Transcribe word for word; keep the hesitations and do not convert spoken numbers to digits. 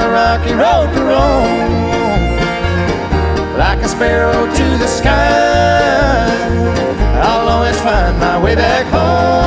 the rocky road to roam. Like a sparrow to the sky, I'll always find my way back home.